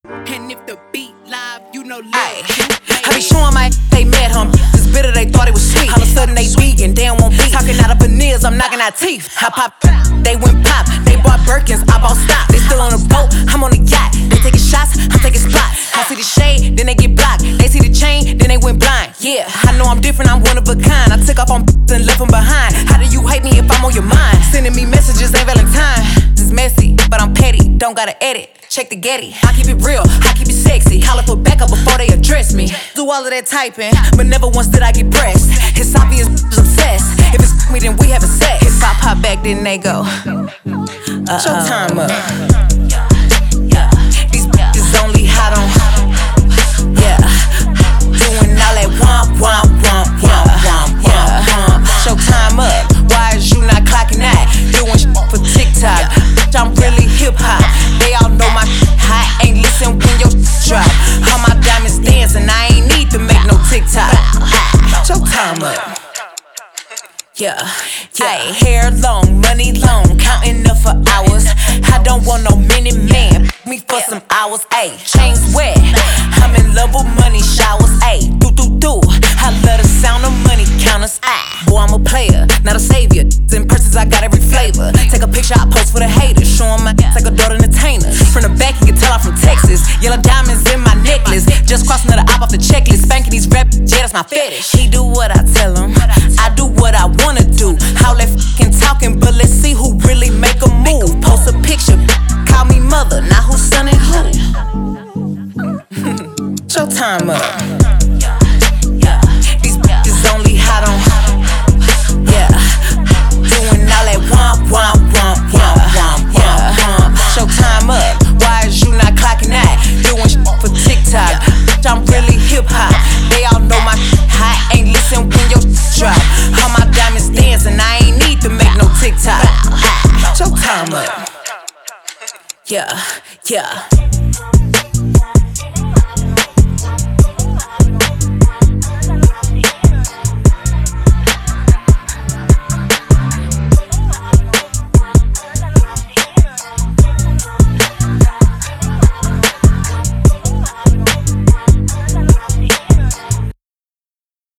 And if the beat live, you know Ay, I be showing my they met him. This bitter, they thought it was sweet. All of a sudden they vegan, they don't want beef. Talking out of veneers, I'm knocking out teeth. I pop, they went pop. They bought Birkins, I bought stock. They still on the boat, I'm on the yacht. They taking shots, I'm taking spots. I see the shade, then they get blocked. They see the chain, then they went blind. Yeah, I know I'm different, I'm one of a kind. I took off on and left them behind. How do you hate me if I'm on your mind? Sending me messages, ain't Valentine. It's messy, but I'm petty, don't gotta edit. Check the Getty, I keep it real, I keep it sexy. Holler for backup before they address me. Do all of that typing, but never once did I get pressed. It's obvious obsessed. If it's me, then we having sex. If I pop back, then they go. Showtime up. These bitches only hot on. Yeah, doing all that womp womp womp womp womp womp womp. Showtime up. Why is you not clocking that? Doing shit for TikTok. I'm really hip hop. They all know my I ain't listen when your drop. All my diamonds dancing, I ain't need to make no TikTok. Showtime up. Yeah, yeah. Hair long, money long, counting up for hours. I don't want no minute man, me for some hours. Ayy, chains wet, I'm in love with money showers. Ayy, do. I love the sound of money counters. Boy, I'm a player, not a savior. In purses, I got every flavor. Take a picture, I post for the haters. Show 'em my like a daughter entertainer. From the back, you can tell I'm from Texas. Yellow diamonds in my necklace. Just crossing another op off the checklist. Spanking these rap, yeah, that's my fetish. He do what I tell him, I do what I wanna do. All that f***ing talking, but let's see who really make a move. Post a picture, call me mother, not who's son and who. Showtime up. These bitches only hot on. Yeah, doing all that womp womp womp womp womp womp womp. Showtime up. Why is you not clocking that? Doing shit for TikTok. I'm really hip hop. They all know my I ain't listen when your drop. All my diamonds dancing, I ain't need to make no TikTok. Showtime up. Yeah, yeah.